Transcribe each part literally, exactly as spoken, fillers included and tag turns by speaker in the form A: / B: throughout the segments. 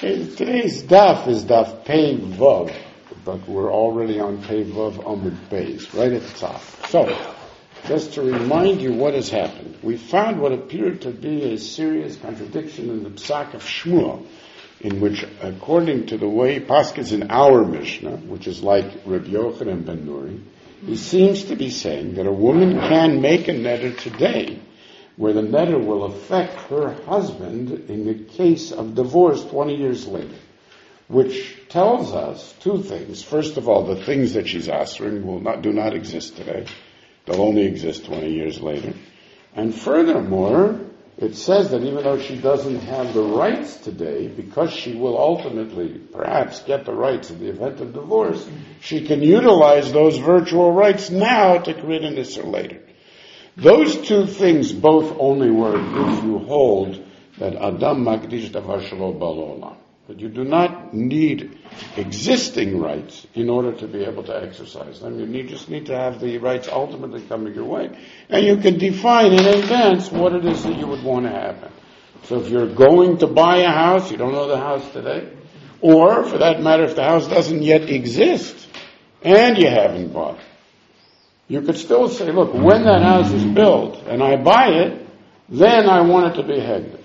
A: Okay, today's daf is daf Pei Vav, but we're already on Pei Vav Amud Beis, right at the top. So, just to remind you what has happened, we found what appeared to be a serious contradiction in the Psak of Shmuel, in which, according to the way Paskins in our Mishnah, which is like Rabbi Yochanan ben Nuri, he seems to be saying that a woman can make a neder today, where the neder will affect her husband in the case of divorce twenty years later, which tells us two things. First of all, the things that she's asking will not do not exist today. They'll only exist twenty years later. And furthermore, it says that even though she doesn't have the rights today, because she will ultimately perhaps get the rights in the event of divorce, she can utilize those virtual rights now to create an issur later. Those two things both only work if you hold that Adam Magdish Davar Shelo Ba'Olam. But you do not need existing rights in order to be able to exercise them. You need, just need to have the rights ultimately coming your way. And you can define in advance what it is that you would want to happen. So if you're going to buy a house, you don't know the house today, or for that matter, if the house doesn't yet exist and you haven't bought it, you could still say, look, when that house is built and I buy it, then I want it to be hegded.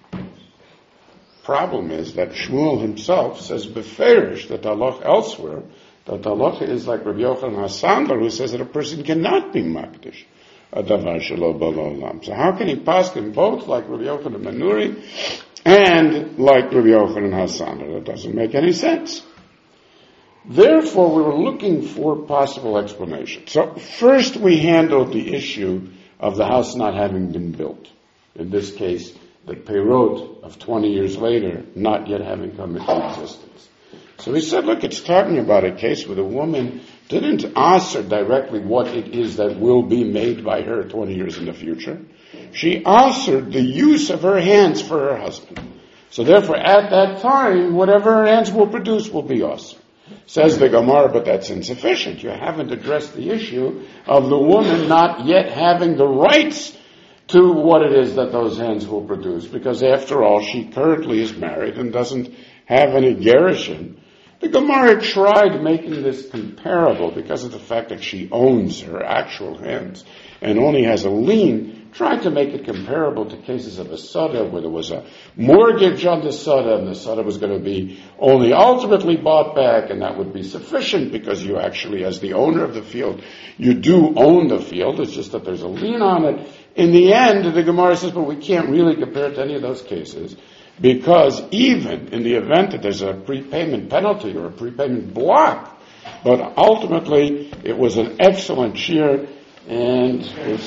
A: Problem is that Shmuel himself says beferish that halach elsewhere, that halach is like Rabbi Yochanan HaSandlar, who says that a person cannot be makdish a davar shelo ba'olam. So how can he pass them both like Rabbi Yochanan ben Nuri and like Rabbi Yochanan HaSandlar? That doesn't make any sense. Therefore, we were looking for possible explanations. So first we handled the issue of the house not having been built. In this case, the peirot of twenty years later not yet having come into existence. So we said, look, it's talking about a case where the woman didn't answer directly what it is that will be made by her twenty years in the future. She answered the use of her hands for her husband. So therefore, at that time, whatever her hands will produce will be awesome. Says the Gemara, but that's insufficient. You haven't addressed the issue of the woman not yet having the rights to what it is that those hands will produce, because after all, she currently is married and doesn't have any gerushin. The Gemara tried making this comparable because of the fact that she owns her actual hands and only has a lien, tried to make it comparable to cases of a sada where there was a mortgage on the sada and the sada was going to be only ultimately bought back, and that would be sufficient because you actually, as the owner of the field, you do own the field. It's just that there's a lien on it. In the end, the Gemara says, but we can't really compare it to any of those cases, because even in the event that there's a prepayment penalty or a prepayment block, but ultimately it was an excellent shear, and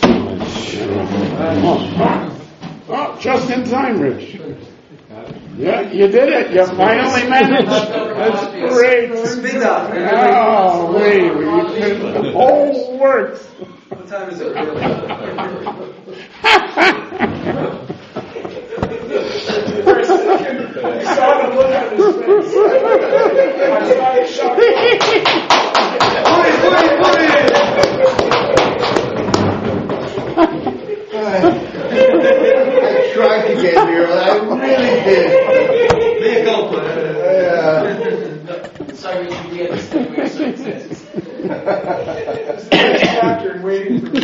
A: oh, oh, just in time, Rich. Yeah, you did it. You finally managed. That's great. Oh, wait, the whole works.
B: What time is it really? For a second, I saw the look on his face. I started shouting. Put it, put it, put it! I tried to get here, I really did. Big gulp. Yeah. Sorry, we should be at this thing where so exists. Chapter waiting for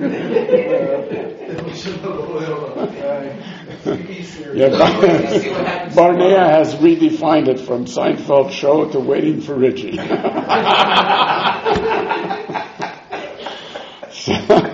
A: yeah, Barnea has redefined it from Seinfeld show to Waiting for Richie. So,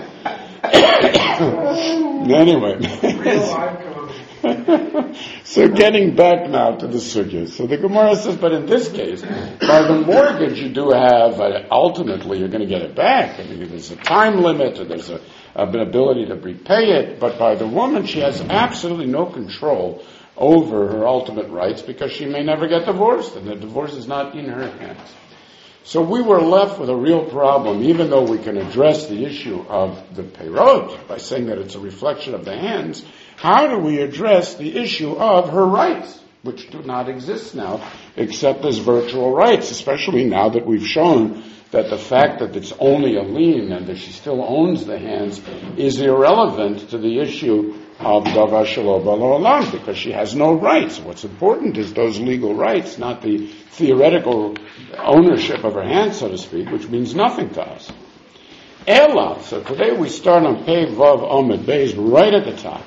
A: anyway. So getting back now to the sugya. So the Gemara says, but in this case, by the mortgage you do have, uh, ultimately you're going to get it back. I mean, there's a time limit, or there's a, an ability to repay it, but by the woman she has absolutely no control over her ultimate rights because she may never get divorced, and the divorce is not in her hands. So we were left with a real problem, even though we can address the issue of the peirot by saying that it's a reflection of the hands. How do we address the issue of her rights, which do not exist now, except as virtual rights, especially now that we've shown that the fact that it's only a lien and that she still owns the hands is irrelevant to the issue of davar shelo balo olam, because she has no rights. What's important is those legal rights, not the theoretical ownership of her hand, so to speak, which means nothing to us. Ela, so today we start on Pei Vav Omed Beis, right at the top.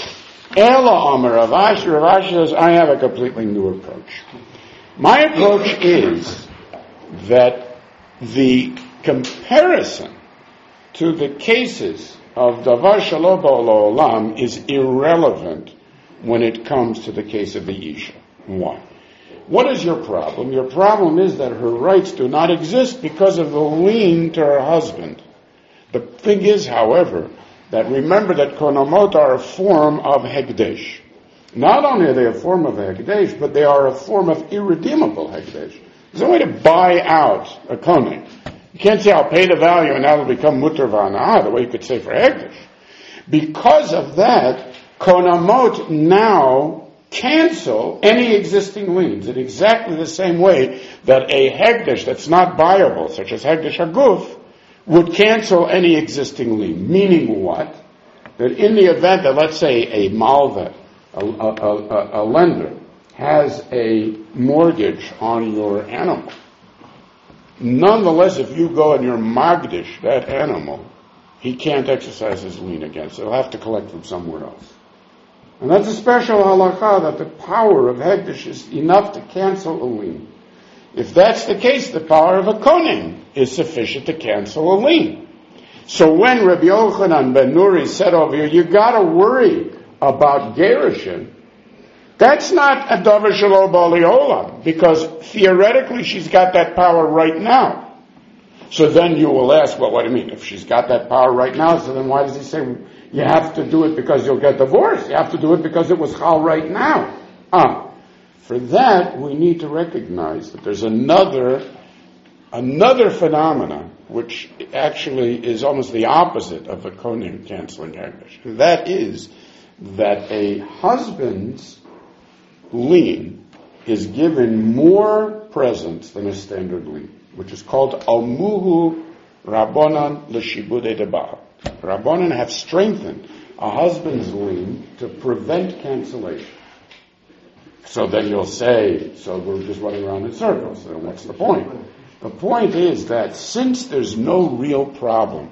A: Ela Omer Rav Ashi, Rav Ashi says, I have a completely new approach. My approach is that the comparison to the cases of Davar Shelo Ba'alo Olam is irrelevant when it comes to the case of the Isha. Why? What is your problem? Your problem is that her rights do not exist because of the lien to her husband. The thing is, however, that remember that konamot are a form of hekdesh. Not only are they a form of hekdesh, but they are a form of irredeemable hekdesh. There's no way to buy out a kohen. You can't say, I'll pay the value and that'll become mutar v'anah, the way you could say for hekdesh. Because of that, konamot now cancel any existing liens in exactly the same way that a hekdesh that's not buyable, such as hekdesh haguf, would cancel any existing lien. Meaning what? That in the event that, let's say, a malva, a, a, a, a lender, has a mortgage on your animal, nonetheless, if you go and you're magdish that animal, he can't exercise his lien against it. He'll have to collect from somewhere else. And that's a special halakha, that the power of hekdesh is enough to cancel a lien. If that's the case, the power of a kohen is sufficient to cancel a lien. So when Rabbi Yochanan ben Nuri said over here, you gotta worry about gerushin, that's not a davar shelo ba'alo olam, because theoretically she's got that power right now. So then you will ask, well, what do you mean? If she's got that power right now, so then why does he say you have to do it because you'll get divorced? You have to do it because it was chal right now. Ah. For that, we need to recognize that there's another, another phenomena which actually is almost the opposite of the kohen canceling hekdesh. That is that a husband's lien is given more presence than a standard lien, which is called almuhu rabbanan l'shibudei deba'al. Rabbanan have strengthened a husband's lien to prevent cancellation. So then you'll say, so we're just running around in circles. So what's the point? The point is that since there's no real problem,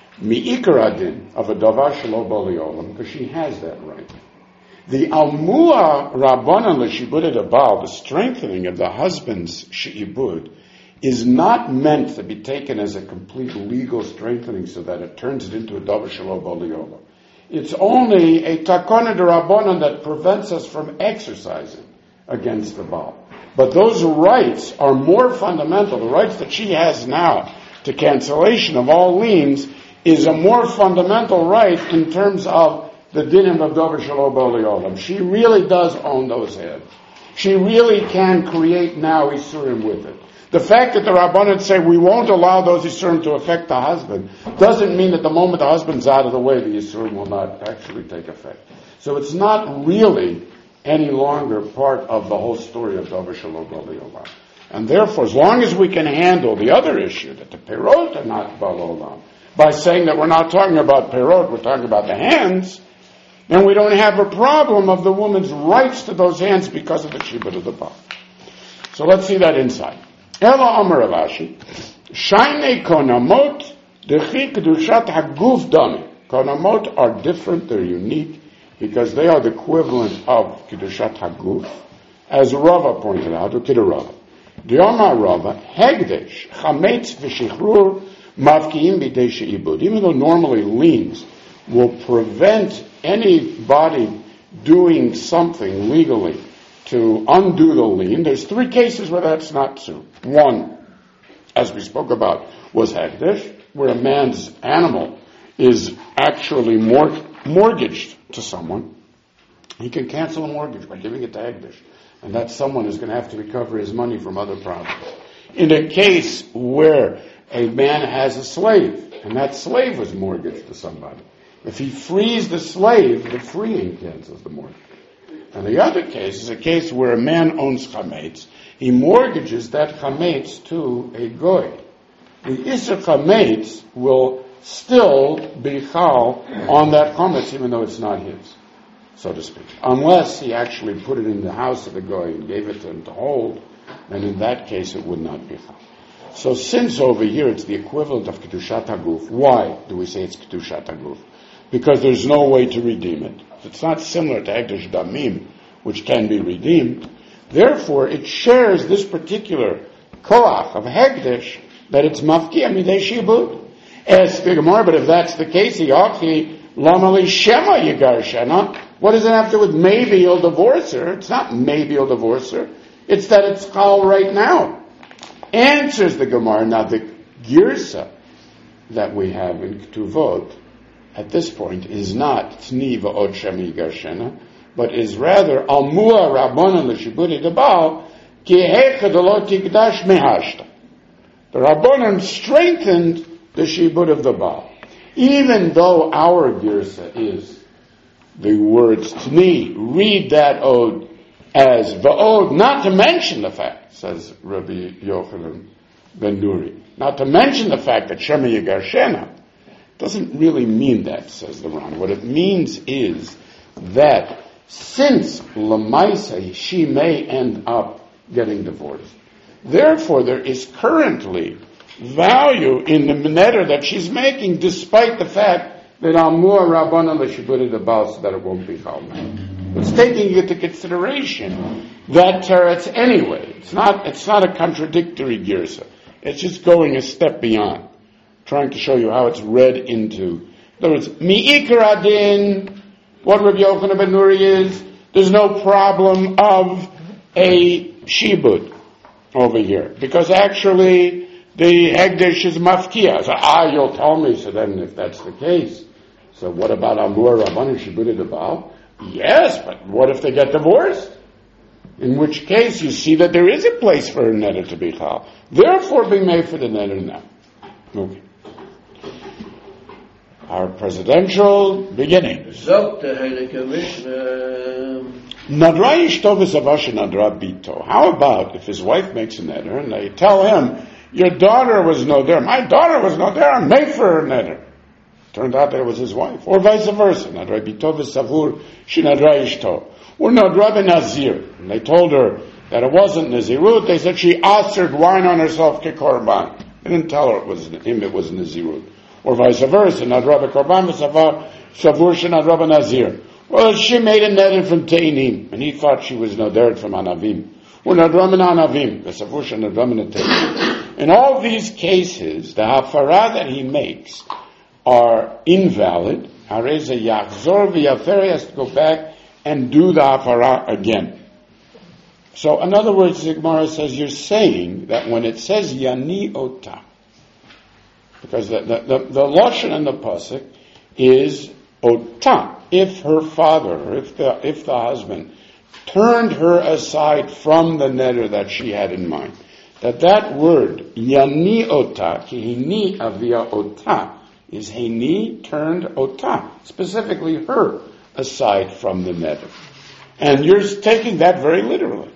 A: mi'ikar adin of a davar shelo ba'alo olam, because she has that right, the almua rabbanan l'shibudei deba'al, the strengthening of the husband's she'ibud, is not meant to be taken as a complete legal strengthening so that it turns it into a davar shelo ba'alo olam. It's only a takana d'Rabbanan that prevents us from exercising against the Baal. But those rights are more fundamental. The rights that she has now to cancellation of all liens is a more fundamental right in terms of the dinim of davar shelo ba'alo olam. She really does own those heads. She really can create now isurim with it. The fact that the Rabbanan say we won't allow those Yisurim to affect the husband doesn't mean that the moment the husband's out of the way, the Yisurim will not actually take effect. So it's not really any longer part of the whole story of davar shelo ba'alo olam. And therefore, as long as we can handle the other issue, that the perot are not ba'alo olam, by saying that we're not talking about perot, we're talking about the hands, then we don't have a problem of the woman's rights to those hands because of the shibud of the Baal. So let's see that inside. Ela Amar Rav Ashi, Shainei konamot dechi kedushat haguf dami. Konamot are different, they're unique, because they are the equivalent of kedushat haguf, as Rava pointed out, or Kidder Rava. Diomar Rava, hegdesh, chametz v'shichrur mavkiim b'dei she'ibud. Even though normally liens will prevent anybody doing something legally to undo the lien, there's three cases where that's not true. One, as we spoke about, was hekdesh, where a man's animal is actually mort- mortgaged to someone. He can cancel a mortgage by giving it to hekdesh, and that someone is going to have to recover his money from other properties. In a case where a man has a slave, and that slave was mortgaged to somebody, if he frees the slave, the freeing cancels the mortgage. And the other case is a case where a man owns chametz. He mortgages that chametz to a goy. The iser chametz will still be chal on that chametz, even though it's not his. so to speak. Unless he actually put it in the house of the goy and gave it to him to hold, then in that case it would not be chal. So since over here it's the equivalent of Kedushat HaGuf, why do we say it's Kedushat HaGuf? Because there's no way to redeem it. It's not similar to Hekdesh Damim, which can be redeemed. Therefore, it shares this particular koach of Hekdesh, that it's mafkia midei shibud. As the Gemara, but if that's the case, Yachi lamali shema yigarshana. What does it have to do with maybe he'll divorce her? It's not maybe he'll divorce her. It's that it's chal right now. Answers the Gemara. Now the girsa that we have in Ketuvot at this point is not tni va'od shema yigarshana, but is rather almua rabbanan l'shibudi debal ki hecha delot tikdash mehashta. The rabbanan strengthened the shibud of the Baal. Even though our girsa is the words tni, read that ode as va'od, not to mention the fact, says Rabbi Yochanan ben Nuri, not to mention the fact that Shema Yigarshena doesn't really mean that, says the Ran. What it means is that since Lamaisa, she may end up getting divorced. Therefore, there is currently value in the neder that she's making, despite the fact that Amur Rabbana l'shiburi debal, so that it won't be chal. It's taking into consideration that teretz anyway. It's not. It's not a contradictory girsa. It's just going a step beyond, trying to show you how it's read into. In other words, mi'ikar adin, what Rabbi Yochanan ben Nuri is, there's no problem of a shibud over here, because actually the Hegdesh is mafkia. So, ah, you'll tell me, so then if that's the case, so what about Amur Rabbanan Shibud Debal? Yes, but what if they get divorced? In which case you see that there is a place for a neder to be chal. Therefore be made for the neder now. Okay. Our presidential beginning. Nadra Yishto v'Savash Nadra Bito. How about if his wife makes a neder and they tell him, your daughter was no there. My daughter was no there. I made for her neder. Turned out that it was his wife. Or vice versa. Nadra Bito v'Savur Shinadra Yishto. Or Nadra b'Nazir. And they told her that it wasn't Nazirut. They said she asered wine on herself kekorban. They didn't tell her it was him, it was Nazirut. Or vice versa. Nadra b'Korban v'Savur Shinadra b'Nazir. Well, she made a neder from Teinim. And he thought she was no there from Anavim. Or Nadra b'Anavim. V'Savur Shinadra b'Teinim. In all these cases, the hafara that he makes are invalid. Hareza yachzor v'yafer, has to go back and do the hafara again. So, in other words, the Gemara says, you're saying that when it says yani ota, because the, the, the, the lashon and the pasuk is ota, if her father, if the, if the husband turned her aside from the neder that she had in mind, that that word, yani ota, ki hini avia ota, is hini turned ota, specifically her, aside from the neder. And you're taking that very literally.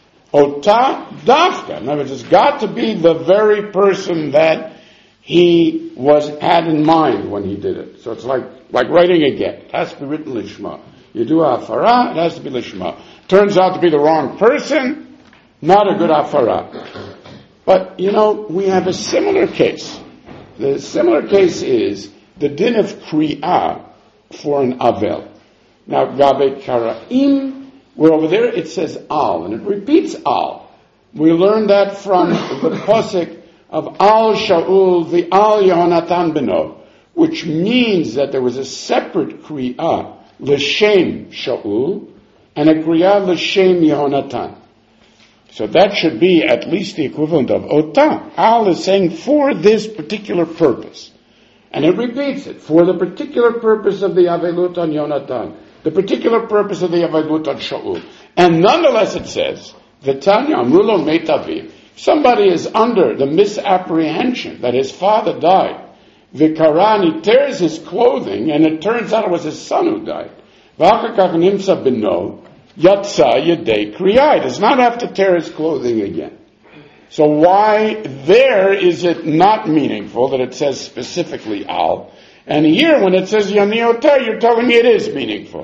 A: Ota dafka. In other words, it's got to be the very person that he was had in mind when he did it. So it's like, like writing a get. It has to be written lishma. You do a hafara, it has to be lishma. Turns out to be the wrong person, not a good hafara. But, you know, we have a similar case. The similar case is the din of kri'ah for an avel. Now, gabe kara'im, where over there it says al, and it repeats al. We learned that from the pasuk of al Shaul, the al Yehonatan beno, which means that there was a separate kri'ah, l'shem Shaul, and a kri'ah l'shem Yehonatan. So that should be at least the equivalent of ota. Al is saying for this particular purpose. And it repeats it. For the particular purpose of the Avelut on Yonatan. The particular purpose of the Avelut on Shaul. And nonetheless it says, V'tanya amrulo meitaviv. Somebody is under the misapprehension that his father died. V'karan, he tears his clothing, and it turns out it was his son who died. V'achakach nimsa beno. Yatsa yedei kriyah. Does not have to tear his clothing again. So why there is it not meaningful that it says specifically al? And here when it says yaniota, you're telling me it is meaningful.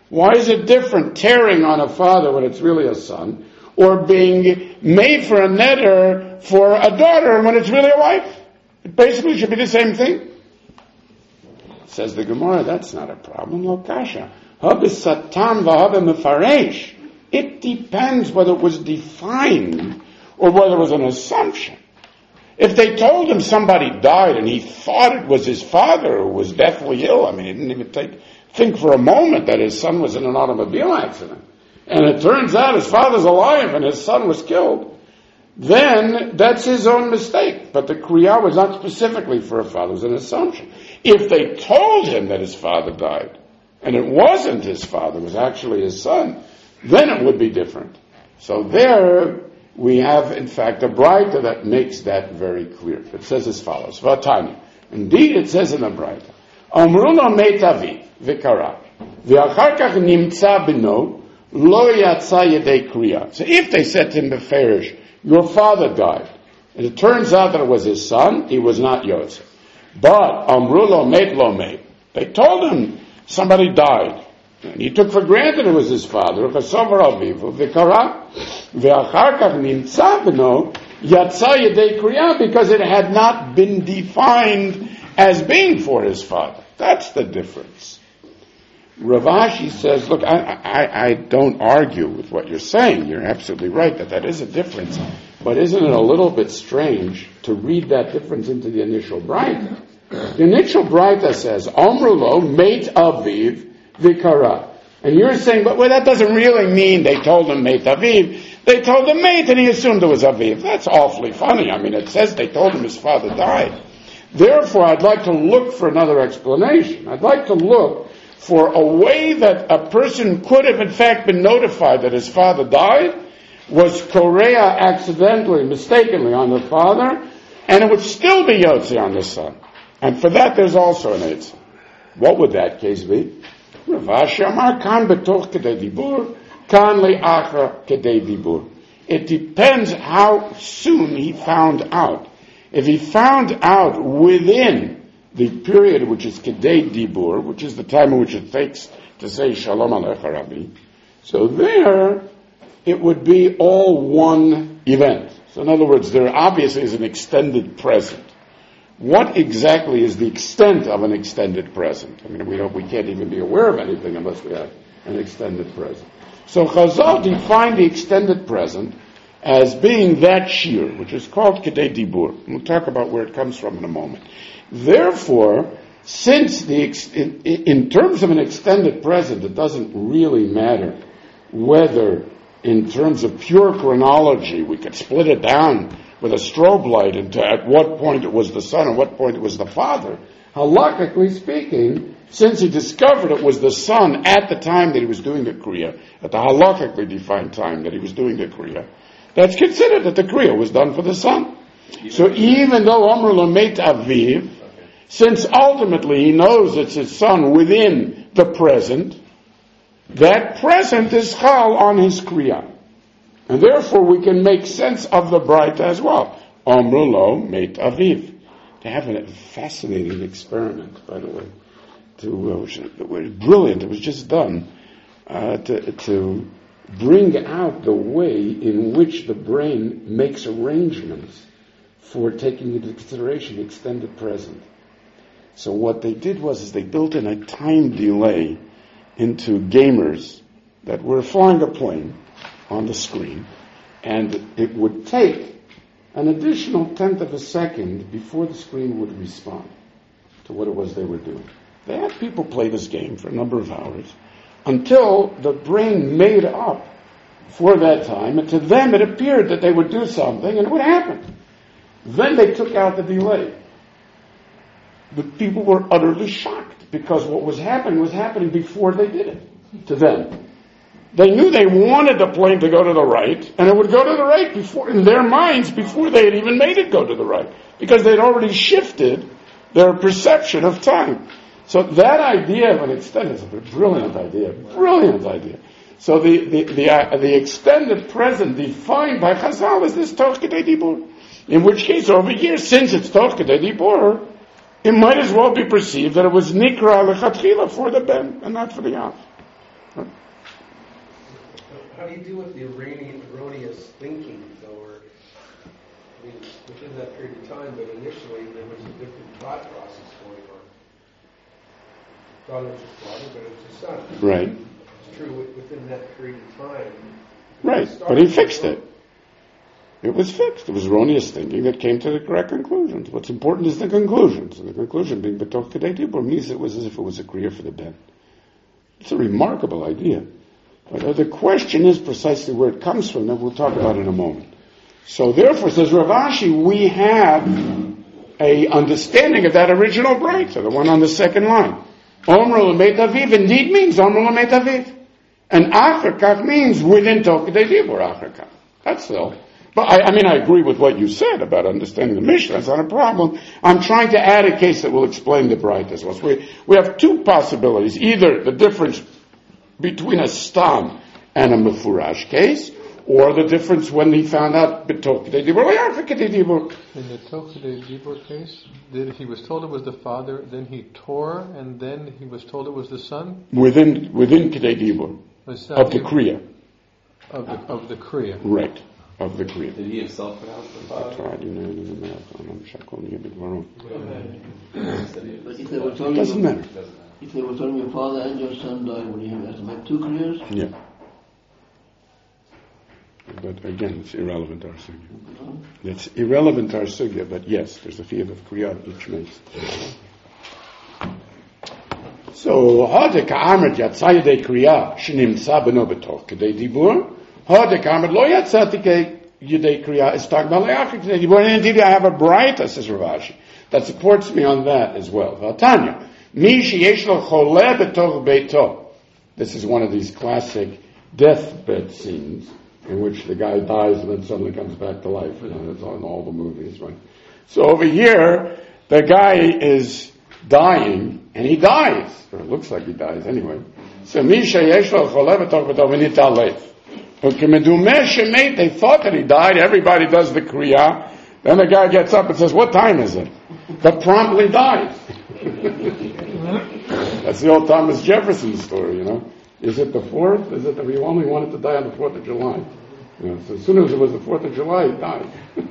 A: Why is it different tearing on a father when it's really a son, or being made for a neder for a daughter when it's really a wife? It basically should be the same thing. Says the Gemara, that's not a problem. Lo kasha. Satan mefaresh. It depends whether it was defined or whether it was an assumption. If they told him somebody died and he thought it was his father who was deathly ill, I mean, he didn't even take, think for a moment that his son was in an automobile accident, and it turns out his father's alive and his son was killed, then that's his own mistake. But the kriya was not specifically for a father, it was an assumption. If they told him that his father died, and it wasn't his father, it was actually his son, then it would be different. So there we have, in fact, a Braita that makes that very clear. It says as follows, Vatani. Indeed, it says in the Braita, Amru lo meit avi, v'kara, v'achar kach nimtza b'no, lo yatsa yedei kriya. So if they said to him, beferish, your father died, and it turns out that it was his son, he was not Yosef. But, Amru lo meit lo meit, they told him somebody died, and he took for granted it was his father, because it had not been defined as being for his father. That's the difference. Rav Ashi says, look, I, I, I don't argue with what you're saying. You're absolutely right that that is a difference. But isn't it a little bit strange to read that difference into the initial Braita? The initial Braita says, Omrulo meit aviv vikara. And you're saying, but well, that doesn't really mean they told him meit aviv. They told him meit and he assumed it was aviv. That's awfully funny. I mean, it says they told him his father died. Therefore, I'd like to look for another explanation. I'd like to look for a way that a person could have in fact been notified that his father died, was korea accidentally, mistakenly on the father, and it would still be yotzi on the son. And for that there's also an eitzah. What would that case be? Rav Ashi amar kan betoch kedei dibur, kan le'achar kedei dibur. It depends how soon he found out. If he found out within the period which is kedei dibur, which is the time in which it takes to say shalom alecha Rabbi, so there it would be all one event. So in other words, there obviously is an extended present. What exactly is the extent of an extended present? I mean, we don't, we can't even be aware of anything unless we have an extended present. So Chazal defined the extended present as being that shir, which is called kedei dibur. We'll talk about where it comes from in a moment. Therefore, since the ex- in, in terms of an extended present, it doesn't really matter whether, in terms of pure chronology, we could split it down with a strobe light into at what point it was the son and what point it was the father. Halakhically speaking, since he discovered it was the son at the time that he was doing the kriya, at the halakhically defined time that he was doing the kriya, that's considered that the kriya was done for the son. So even though Amr Lameit Aviv, since ultimately he knows it's his son within the present, that present is chal on his kriya. And therefore we can make sense of the Braita as well. Amr Lameit Aviv. They have a fascinating experiment, by the way, to, uh, which, it was brilliant. It was just done uh, to, to bring out the way in which the brain makes arrangements for taking into consideration extended present. So what they did was is they built in a time delay into gamers that were flying a plane on the screen, and it would take an additional tenth of a second before the screen would respond to what it was they were doing. They had people play this game for a number of hours until the brain made up for that time, and to them it appeared that they would do something and it would happen. Then they took out the delay. The people were utterly shocked because what was happening was happening before they did it to them. They knew they wanted the plane to go to the right, and it would go to the right before, in their minds, before they had even made it go to the right, because they'd already shifted their perception of time. So that idea of an extended, is a brilliant idea, brilliant idea. So the the the, uh, the extended present defined by Chazal is this Toch Kedei Dibur. In which case, over here, since it's Toch Kedei Dibur, it might as well be perceived that it was Nikra Lechatchila for the Ben and not for the Av.
C: how do you deal with the erroneous, erroneous thinking, though? Or, I mean, within that period of time, but initially there was a different thought process going on. Thought it was his father, but it was his son.
A: Right.
C: It's true within that period of time.
A: Right, but he fixed it. It was fixed. It was erroneous thinking that came to the correct conclusions. What's important is the conclusions. And the conclusion being B'toch Kedei Dibur means it was as if it was a kriya for the ben. It's a remarkable idea. But the question is precisely where it comes from, that we'll talk about in a moment. So therefore, says Rav Ashi, we have a understanding of that original braita, the one on the second line. Omer L'Meit Aviv indeed means Omer L'Meit Aviv. And Acher Kach means within Toch Kedei Dibur Acher Kach. That's all. But I, I mean, I agree with what you said about understanding the Mishnah. That's not a problem. I'm trying to add a case that will explain the braita as well. So we, we have two possibilities. Either the difference between a stam and a mefurash case, or the difference when he found out B'toch Kedei Dibur L'Acher Kedei Dibur.
D: In the Toch Kedei Dibur case, did, he was told it was the father, then he tore, and then he was told it was the son?
A: Within within Kedei Dibur. Of the kriya.
D: Of the, of the kriya.
A: Right. Of the kriya.
E: Did he himself pronounce the father?
F: But if they were
A: It
F: telling
A: doesn't
F: you,
A: matter.
F: if they were telling your father and your son died, would you have to make two kriyas?
A: Yeah. But again, it's irrelevant to our sugya. It's irrelevant to our sugya, but yes, there's a field of kriya each makes. So, Hadek Amrit Yatzai Yedei Kriya Shnimtza Beno B'toch Kedei Dibur. Hadek Amrit Lo Yatzai Yedei Kriya is talking about L'Acher Kedei Dibur. And indeed, I have a braita, says Rav Ashi, that supports me on that as well. V'atanya Mi Sheyesh Lo Choleh B'toch Beito. This is one of these classic deathbed scenes in which the guy dies and then suddenly comes back to life. You know, it's on all the movies, right? So over here, the guy is dying, and he dies. Or it looks like he dies anyway. So Misha Yeshua Cholev B'toch Beito V'nitalef. They thought that he died. Everybody does the kriya. Then the guy gets up and says, "What time is it?" But promptly dies. That's the old Thomas Jefferson story, you know. Is it the fourth? Is it that we only wanted to die on the fourth of July? You know, so as soon as it was the fourth of July, he died.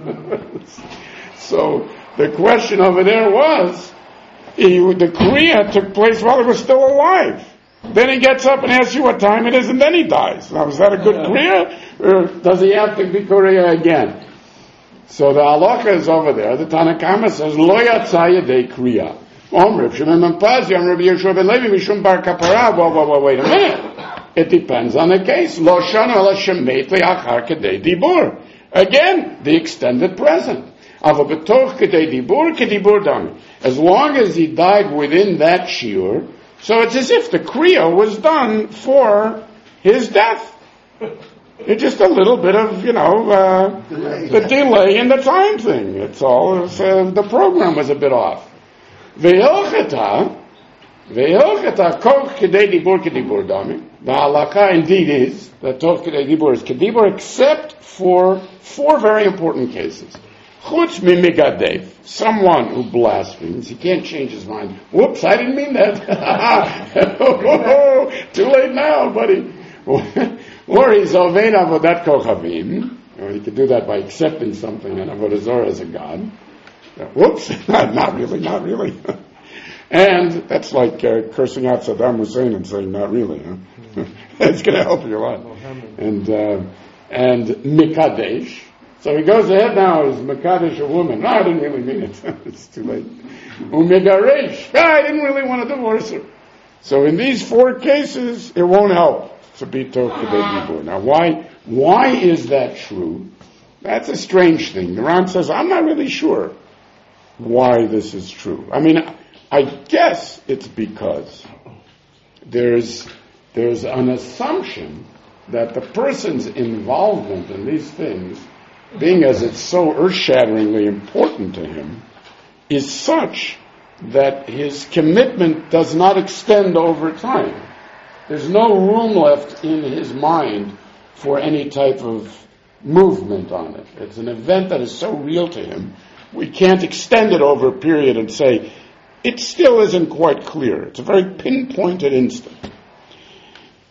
A: So the question over there was, he, the kriya took place while he was still alive. Then he gets up and asks you what time it is, and then he dies. Now, is that a good kriya, or does he have to be kriya again? So the halacha is over there. The Tanna Kama says, Lo yatzai yedei kriya. Om Reb Shimon ben Pazi, Om Reb Yeshua ben Levi, Mishum bar kapara. Whoa, whoa, whoa, wait a minute. It depends on the case. Lo shanu ela shemet le'achar kedei dibur. Again, the extended present. Ava b'toch kedei dibur, kedibur dami. As long as he died within that shiur, so it's as if the kriya was done for his death. It's just a little bit of, you know, uh, the delay in the time thing. It's all, it's, uh, the program was a bit off. Ve'ilcheta, ve'ilcheta, koch kedei dibur kedibur dami. The halakha indeed is that toch kedei dibur is kedibur, except for four very important cases. Chutz mimigadev, someone who blasphemes, he can't change his mind. Whoops, I didn't mean that. Oh, too late now, buddy. Or he's ovein avodat kochavim, or he could do that by accepting something in avodah zarah as a god. Whoops, not really, not really. And that's like uh, cursing out Saddam Hussein and saying, not really. Huh? It's going to help you a lot. And uh, and mikadesh. So he goes ahead now as mikadesh a woman. No, I didn't really mean it. It's too late. Umigaresh. No, I didn't really want to divorce her. So in these four cases, it won't help to be toch kedei dibur. Now, why? Why is that true? That's a strange thing. The Ran says, I'm not really sure why this is true. I mean, I guess it's because there's there's an assumption that the person's involvement in these things, being as it's so earth-shatteringly important to him, is such that his commitment does not extend over time. There's no room left in his mind for any type of movement on it. It's an event that is so real to him, we can't extend it over a period and say, it still isn't quite clear. It's a very pinpointed instant.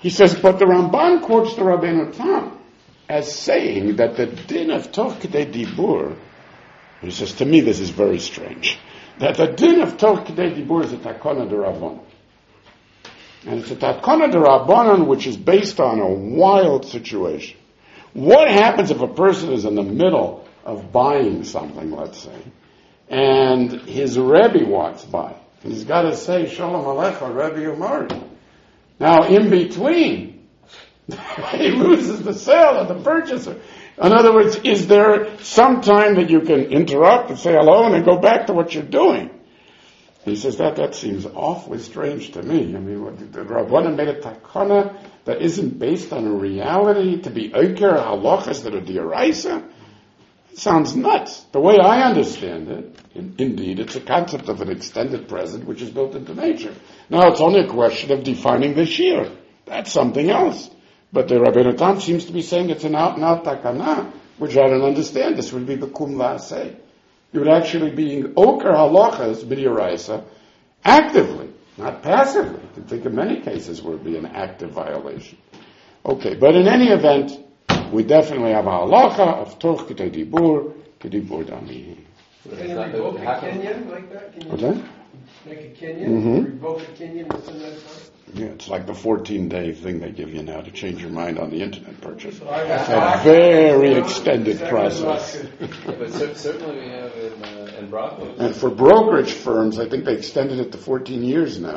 A: He says, but the Ramban quotes the Rabbeinu Tam as saying that the din of Toch K'dei Dibur, he says, to me this is very strange, that the din of Toch K'dei Dibur is a Takana d'Rabbanan. And it's a Takana d'Rabbanan which is based on a wild situation. What happens if a person is in the middle of buying something, let's say, and his Rebbe walks by, and he's got to say, Shalom Alecha, Rebbe Umari. Now, in between, he loses the sale of the purchaser. In other words, is there some time that you can interrupt and say hello and then go back to what you're doing? He says that that seems awfully strange to me. I mean, what, the Rabbanan made a takana that isn't based on a reality to be oiker halachas that are d'oraisa. Sounds nuts. The way I understand it, in, indeed, it's a concept of an extended present which is built into nature. Now, it's only a question of defining the shear. That's something else. But the Rabbeinu Tam seems to be saying it's an out-and-out takana, which I don't understand. This would be the kum v'aseh. You would actually be oker halachas b'dioraisa actively, not passively. You can think of many cases where it would be an active violation. Okay, but in any event, we definitely have a halacha of toch k'tei dibur, k'dibur dami.
C: Can you revoke a Kenyan like that? Can you
A: What's that?
C: make a Kenyan?
A: Mm-hmm.
C: Revoke a Kenyan within that time?
A: Yeah, it's like the fourteen-day thing they give you now to change your mind on the internet purchase.
C: So I got
A: It's a
C: back,
A: very
C: down,
A: extended
C: second
A: process.
E: Yeah, but cer- certainly we have in, uh, in Brachos.
A: And for brokerage firms, I think they extended it to fourteen years now.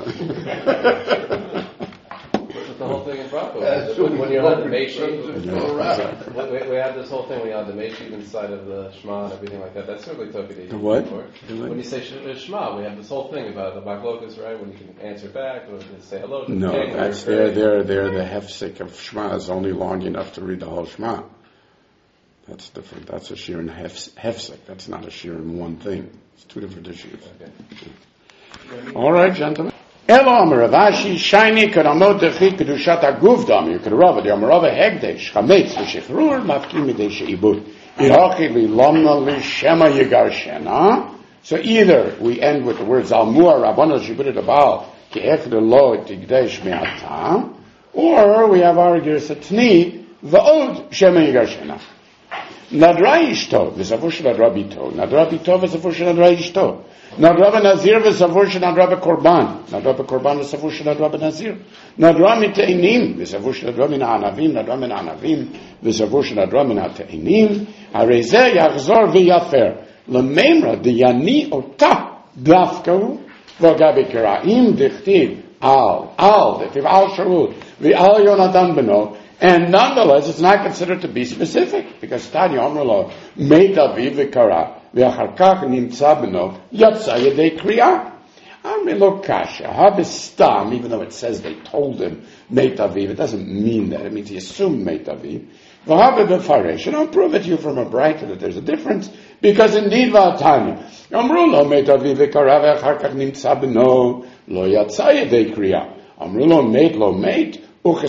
E: The whole thing in Brachos.
F: Yeah,
E: when, when you're on the
F: brokerage
E: Meishi,
F: firms are still around.
A: exactly.
E: we, we have this whole thing when you're on the Meishi inside of the Shema and everything like that. That's certainly Tokadi.
A: The what?
E: When you say sh- Shema, we have this whole thing about the Baklokas, right? When you can answer back, when you can say hello to
A: No,
E: the king.
A: that's there. There, there. The hefsek of Shema is only long enough to read the whole Shema. That's different. That's a shir in hef- hefsek. That's not a shir in one thing. It's two different issues.
E: Okay.
A: All right, gentlemen. Elo Amar Ravashi, Shiny Karamot Dechi Kedushat Aguf Dam. You could rub it. The Amarava Hegdesh Chametz V'Shichrur Mafkim Midei Sheibud. Irachi Lilamna Lishema Yigarshena. So either we end with the words Almua Rabbana Shibud Dabal Ki'ech Lo Tigdesh Me'atam, or we have our Girsatni V'Od Shema Yigarshena. Nadra Ishto V'Savur Nadra Bito. Nadra Bito V'Savur Nadra Ishto. Nadra Nazir V'Savur Nadra Korban. Nadra Korban V'Savur Nadra Nazir. Nadra Miteinim V'Savur Nadra Min Anavim. Nadra Min Anavim V'Savur Nadra Min Ateinim. Harezeh Yachzor V'Yafer. L'Memra D'Yani Ota Dafkahu V'Gabi Keraim Dichtiv Al Al Dichtiv Al Sharut V'Al Yonadan Beno. And nonetheless, it's not considered to be specific because Tanya Omrlo made Aviv v'kara v'acharkach nimtza b'no yatsa yedei kriya. Amilo kasha habistam. Even though it says they told him made Aviv, it doesn't mean that. It means he assumed made Aviv. V'habe b'faresh. And I'll prove it to you from a brighter that there's a difference because indeed v'atanya Omrlo made Aviv v'kara v'acharkach nimtza b'no lo yatsa yedei kriya. Omrlo made lo made.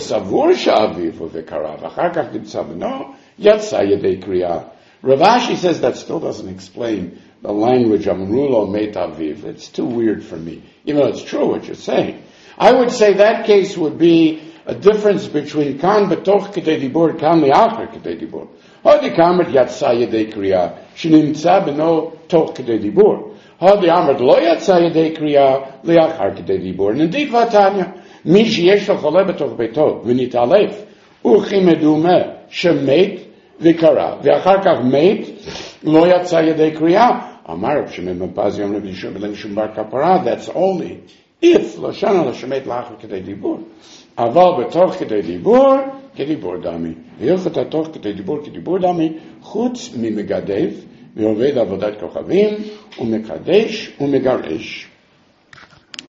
A: Ravashi says that still doesn't explain the language of Amrulo Metaviv. It's too weird for me, even though it's true what you're saying. I would say that case would be a difference between Kan betoch K'dei Dibur, Kan li'achar K'dei Dibur. Hadi Kamet Yatsa Yedei Kriya, Shnimtza beno toch K'dei Dibur. Hadi Amrit lo Yatsa Yedei Kriya, li'achar K'dei Dibur. And indeed, Vatanya, מי שיש לו חולה בתוך ביתו ונתעלף וכי מדומה שמת וקרא ואחר כך מת לא יצא ידי קריאה אמר רב שמעון בן פזי יום רבי יהושע בן שום בר כפרה that's only if לא שנה לא שמת לאחר כדי דיבור אבל בתוך כדי דיבור כדיבור דמי והלכת התוך כדי דיבור כדיבור דמי חוץ ממגדף ועובד עבודת כוכבים ומקדש ומגרש